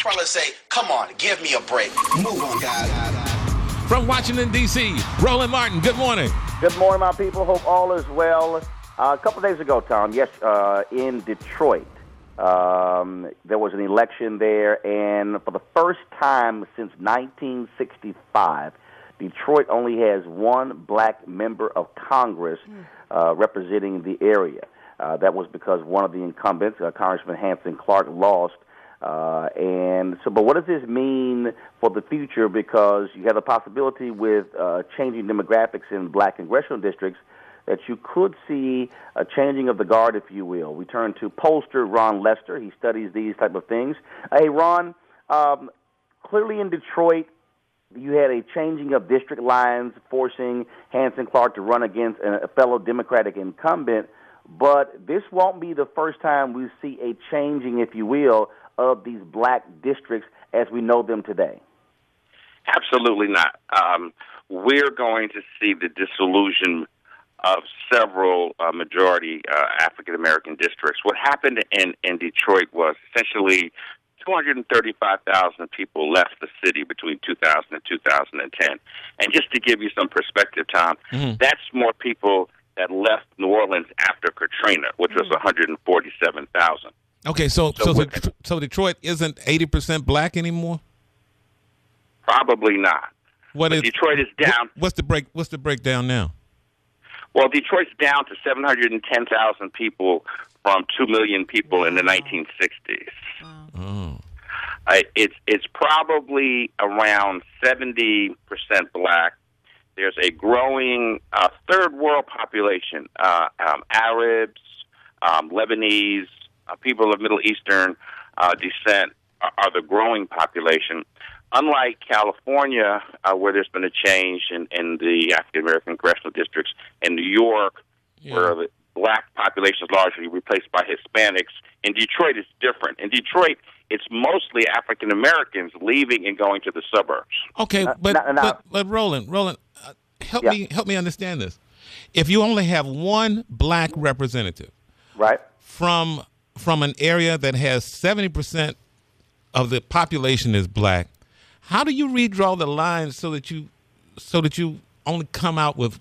probably say, come on, give me a break. Move on, guys. From Washington, D.C., Roland Martin, good morning. Good morning, my people. Hope all is well. A couple days ago, Tom, in Detroit, there was an election there, and for the first time since 1965, Detroit only has one black member of Congress representing the area. That was because one of the incumbents, Congressman Hanson Clark, lost. But what does this mean for the future? Because you have the possibility with changing demographics in black congressional districts that you could see a changing of the guard, if you will. We turn to pollster Ron Lester. He studies these type of things. Hey, Ron, clearly in Detroit, you had a changing of district lines forcing Hanson Clark to run against a fellow Democratic incumbent. But this won't be the first time we see a changing, if you will, of these black districts as we know them today. Absolutely not. We're going to see the dissolution of several majority African-American districts. What happened in Detroit was essentially 235,000 people left the city between 2000 and 2010. And just to give you some perspective, Tom, that's more people that left New Orleans after Katrina, which was 147,000. Okay, so Detroit isn't 80% black anymore? Probably not. Detroit is down. What's the breakdown now? Well, Detroit's down to 710,000 people from 2 million people in the 1960s. Oh. It's probably around 70% black. There's a growing third world population, Arabs, Lebanese, people of Middle Eastern descent are the growing population. Unlike California, where there's been a change in the African-American congressional districts, in New York, where the black population is largely replaced by Hispanics, in Detroit it's different. In Detroit, it's mostly African-Americans leaving and going to the suburbs. Okay, but Roland, help me understand this. If you only have one black representative, right, from an area that has 70% of the population is black, how do you redraw the lines so that you only come out with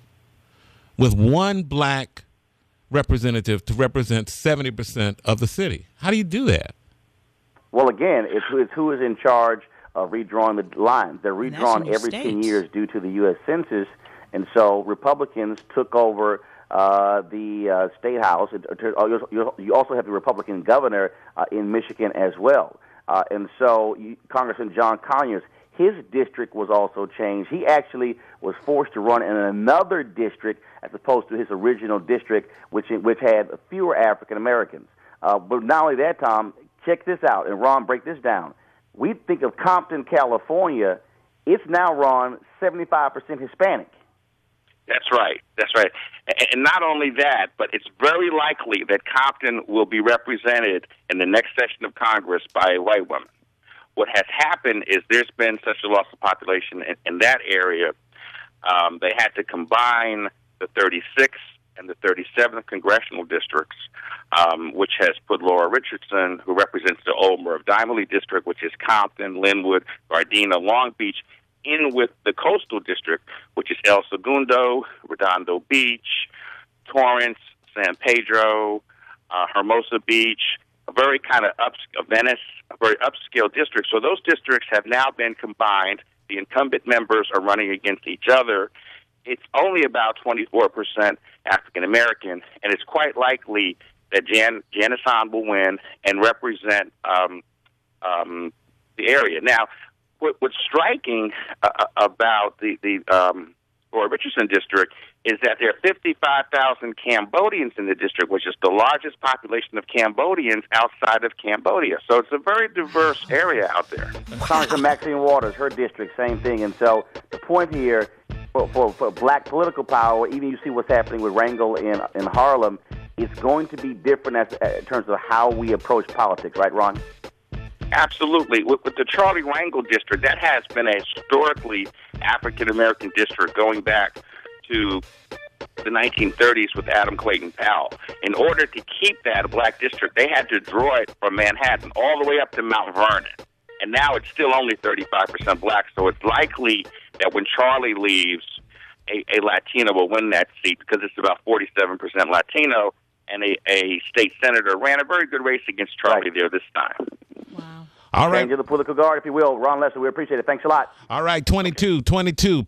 one black representative to represent 70% of the city? How do you do that? Well, again, it's who is in charge of redrawing the lines. They're redrawn every 10 years due to the U.S. Census, and so Republicans took over the State House. You also have the Republican governor in Michigan as well. And so Congressman John Conyers, his district was also changed. He actually was forced to run in another district as opposed to his original district, which had fewer African Americans. But not only that, Tom, check this out, and Ron, break this down. We think of Compton, California. It's now, Ron, 75% Hispanic. That's right. And not only that, but it's very likely that Compton will be represented in the next session of Congress by a white woman. What has happened is there's been such a loss of population in that area. They had to combine the 36th and the 37th congressional districts, which has put Laura Richardson, who represents the Old Dimely district, which is Compton, Linwood, Gardena, Long Beach, in with the coastal district, which is El Segundo, Redondo Beach, Torrance, San Pedro, Hermosa Beach, a very kind of Venice, a very upscale district. So those districts have now been combined. The incumbent members are running against each other. It's only about 24% African American, and it's quite likely that Janice Hahn will win and represent the area. Now, what's striking about the Laura Richardson district is that there are 55,000 Cambodians in the district, which is the largest population of Cambodians outside of Cambodia. So it's a very diverse area out there. Congressman Maxine Waters, her district, same thing. And so the point here for black political power, even you see what's happening with Rangel in Harlem, it's going to be different in terms of how we approach politics, right, Ron? Absolutely. With the Charlie Rangel district, that has been a historically African-American district going back to the 1930s with Adam Clayton Powell. In order to keep that a black district, they had to draw it from Manhattan all the way up to Mount Vernon. and now it's still only 35% black. So it's likely that when Charlie leaves, a Latino will win that seat because it's about 47% Latino, and a state senator ran a very good race against Charlie there this time. Wow. All right. Change of the political guard, if you will. Ron Lester, we appreciate it. Thanks a lot. All right, 22.